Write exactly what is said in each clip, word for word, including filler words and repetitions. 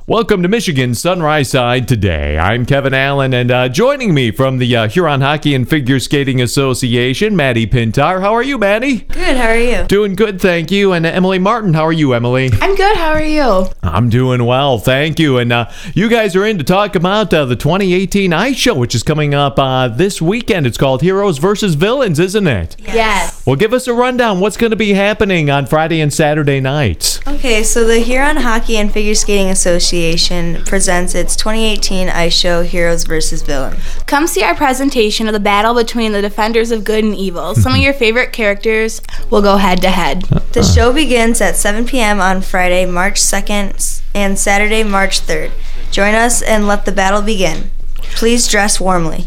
Welcome to Michigan Sunrise Side today. I'm Kevin Allen, and uh, joining me from the uh, Huron Hockey and Figure Skating Association, Maddie Pintar. How are you, Maddie? Good, how are you? Doing good, thank you. And uh, Emily Martin, how are you, Emily? I'm good, how are you? I'm doing well, thank you. And uh, you guys are in to talk about uh, the twenty eighteen Ice Show, which is coming up uh, this weekend. It's called Heroes versus Villains, isn't it? Yes. yes. Well, give us a rundown. What's going to be happening on Friday and Saturday nights? Okay, so the Huron Hockey and Figure Skating Association presents its twenty eighteen Ice Show, Heroes versus Villains. Come see our presentation of the battle between the defenders of good and evil. Some of your favorite characters will go head to head. The show begins at seven p.m. on Friday, March second, and Saturday, March third. Join us and let the battle begin. Please dress warmly.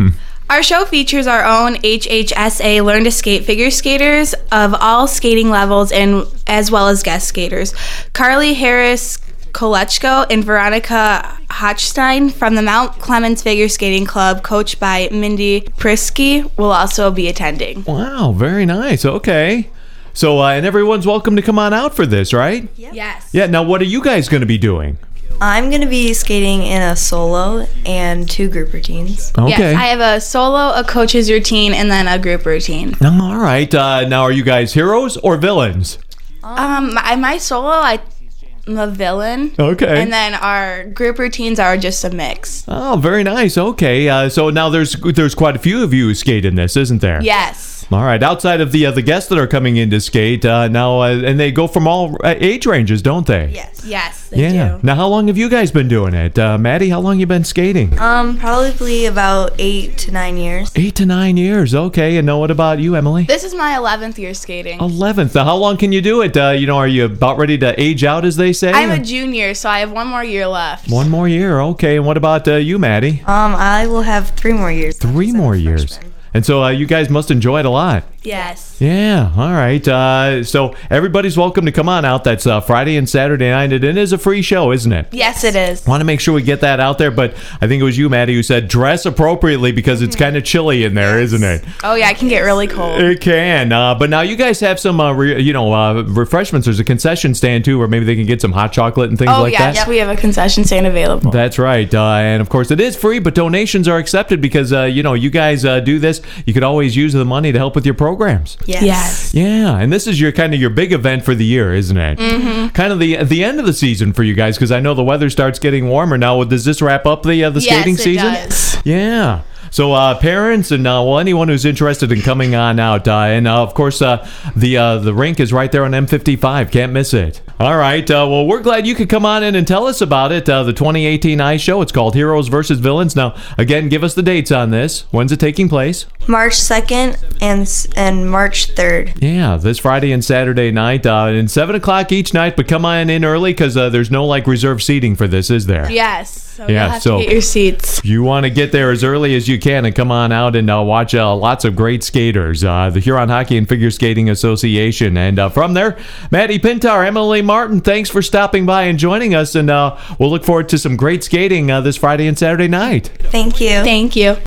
Our show features our own H H S A Learn to Skate figure skaters of all skating levels, and as well as guest skaters. Carly Harris Kolechko and Veronica Hochstein from the Mount Clemens Figure Skating Club, coached by Mindy Prisky, will also be attending. Wow, very nice. Okay. So, uh, and everyone's welcome to come on out for this, right? Yep. Yes. Yeah, now what are you guys going to be doing? I'm going to be skating in a solo and two group routines. Okay. Yes, I have a solo, a coach's routine, and then a group routine. All right. Uh, now, are you guys heroes or villains? Um, my, my solo, I, I'm a villain. Okay. And then our group routines are just a mix. Oh, very nice. Okay. Uh, so now there's there's quite a few of you who skate in this, isn't there? Yes. All right. Outside of the uh, the guests that are coming in to skate uh, now, uh, and they go from all uh, age ranges, don't they? Yes. Yes, they Yeah. do. Now, how long have you guys been doing it? Uh, Maddie, how long you been skating? Um, probably about eight to nine years. Eight to nine years. Okay. And now what about you, Emily? This is my eleventh year skating. eleventh. Now, how long can you do it? Uh, you know, are you about ready to age out, as they say? I'm a junior, so I have one more year left. One more year. Okay. And what about uh, you, Maddie? Um, I will have three more years. Three more years. And so uh, you guys must enjoy it a lot. Yes. Yeah, all right. Uh, so everybody's welcome to come on out. That's uh, Friday and Saturday night. It is a free show, isn't it? Yes, it is. Want to make sure we get that out there, but I think it was you, Maddie, who said dress appropriately because it's kind of chilly in there, isn't it? Oh, yeah, it can get really cold. It can. Uh, but now you guys have some, uh, re- you know, uh, refreshments. There's a concession stand, too, where maybe they can get some hot chocolate and things Oh, like yes, that. we have a concession stand available. That's right. Uh, and, of course, it is free, but donations are accepted because, uh, you know, you guys uh, do this. You could always use the money to help with your programs. Yes. Yes. Yeah, and this is your kind of your big event for the year, isn't it? Mm-hmm. Kind of the the end of the season for you guys, because I know the weather starts getting warmer now. Does this wrap up the uh, the Yes, skating it season? does. Yeah. So uh, parents and uh, well, anyone who's interested in coming on out, uh, and uh, of course uh, the uh, the rink is right there on M fifty-five. Can't miss it. All right. Uh, well, we're glad you could come on in and tell us about it. Uh, the twenty eighteen Ice Show. It's called Heroes versus Villains. Now, again, give us the dates on this. When's it taking place? March second and s- and March third. Yeah, this Friday and Saturday night, uh, and seven o'clock each night. But come on in early because uh, there's no like reserved seating for this, is there? Yes. So Yeah, you'll have so- to get your seats. You want to get there as early as you can and come on out and uh, watch uh, lots of great skaters. Uh, the Huron Hockey and Figure Skating Association. And uh, from there, Maddie Pintar, Emily Martin, thanks for stopping by and joining us. And uh, we'll look forward to some great skating uh, this Friday and Saturday night. Thank you. Thank you.